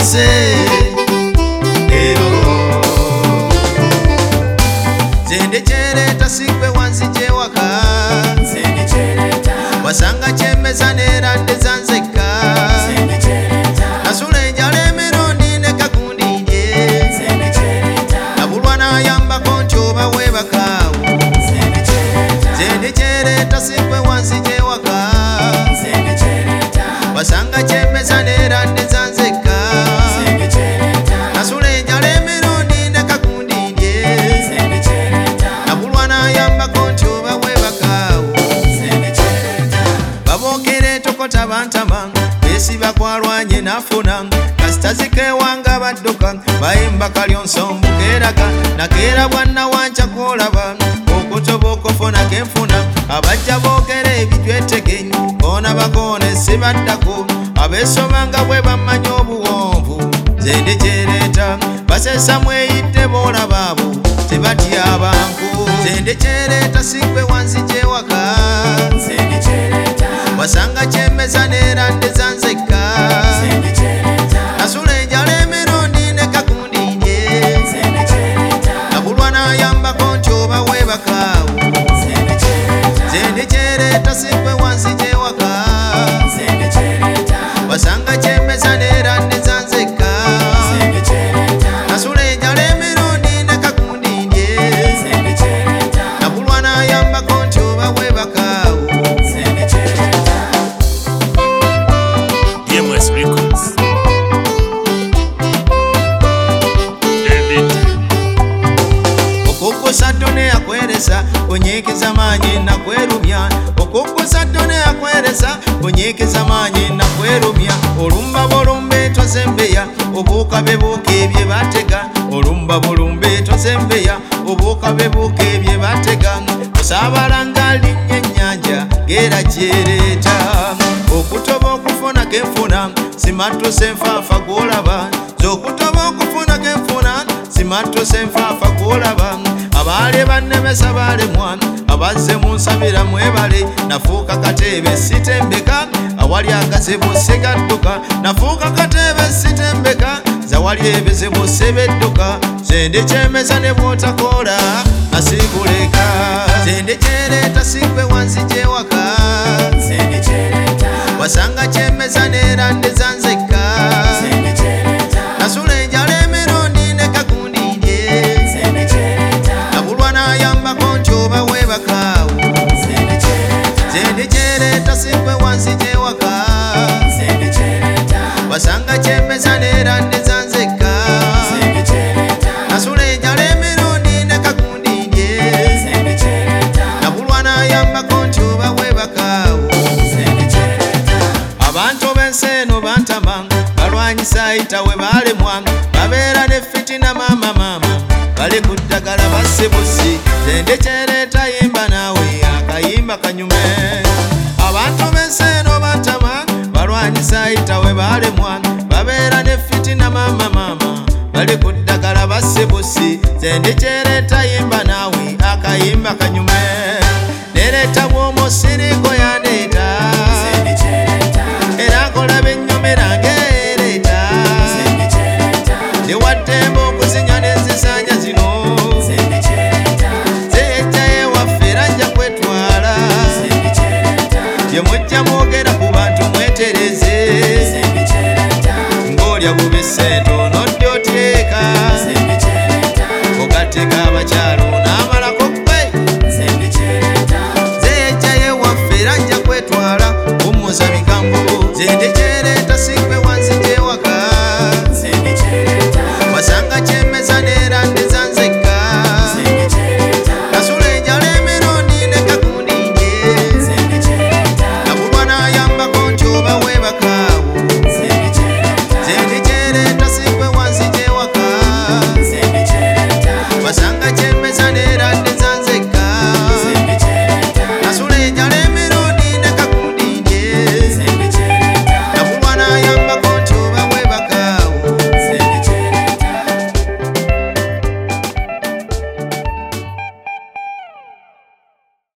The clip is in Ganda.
bose Zendechereta sikwe wanzije waka Wasanga chemeza nera ndezanzeka Nasule njale mirundi nekakundi nje Nabulwa na yamba konchoba webakawo Zendechereta sikwe wanzije waka Wasanga chemeza nera ndezanzeka Nasule njale mirundi nekakundi nje Nabulwa na yamba konchoba webakawo Babokere tokota bantama Besi bakwalwanye nafuna Kasitazike wanga badduka Bayimba kalyonsombu keraka Nakera bwana wancha kolaba Okutoba okufuna kenfuna Abajja bokere ebijwetege Bona bakone sibaddako Abesobanga bwe bamanya obuwonvu Zendechereta Basesa mweyidde bola baabo Tebatya abantu Zendechereta sikwe wanzije waka Wasanga chemeza nera ndezanzeka Nasule njale mirundi nekakundi nje Nabulwa na yamba konchoba webakawo Zendechereta sikwe wanzije waka Wasanga chemeza nera ndezanzeka Nasule njale mirundi nekakundi nje Nabulwa na yamba konchoba webakawo DMS Records. Okukusa tone akweresa onyekeza manyi nakwerumya Okukusa tone akweresa onyekeza manyi nakwerumya Olumba bolumbe tozembeya obuuka bebuuka ebye batega Olumba bolumbe tozembeya obuuka bebuuka ebye batega Osabalanga linnya ennyanja gera kyereta Okutoba okufuna kenfuna simatuse nfaafa gwolaba Zokutoba okufuna kenfuna simatuse nfaafa gwolaba Abaali bannemesa baalemwa abazze munsabira mwebale Nafuuka katebe sitembeka awali akazibu sigadduka Nafuuka katebe sitembeka zawali ebizibu sibidduka Zendekyemeza ne bw'otakola asiguleka Zendechereta sikwe wanzije waka Wasanga chemeza nera ndezanzeka Nasule njale mirundi nekakundi nje Nabulwa na yamba konchoba webakawo Zendechereta sikwe wanzije waka Wasanga chemeza nera ndezanzeka Nasule njale mirundi nekakundi nje Nabulwa na yamba konchoba webakawo Abantu b'enseno bantama balwanyisa itawe balemwa Babeera ne fitina mama Bali ku ddagala bassibusi Zendechereta yimba naawe akayimba kanyume Abantu b'enseno bantama balwanyisa itawe balemwa Babeera ne fitina mama Bali ku ddagala bassibusi Zendechereta yimba naawe akayimba kanyume Nereta bw'omusiriko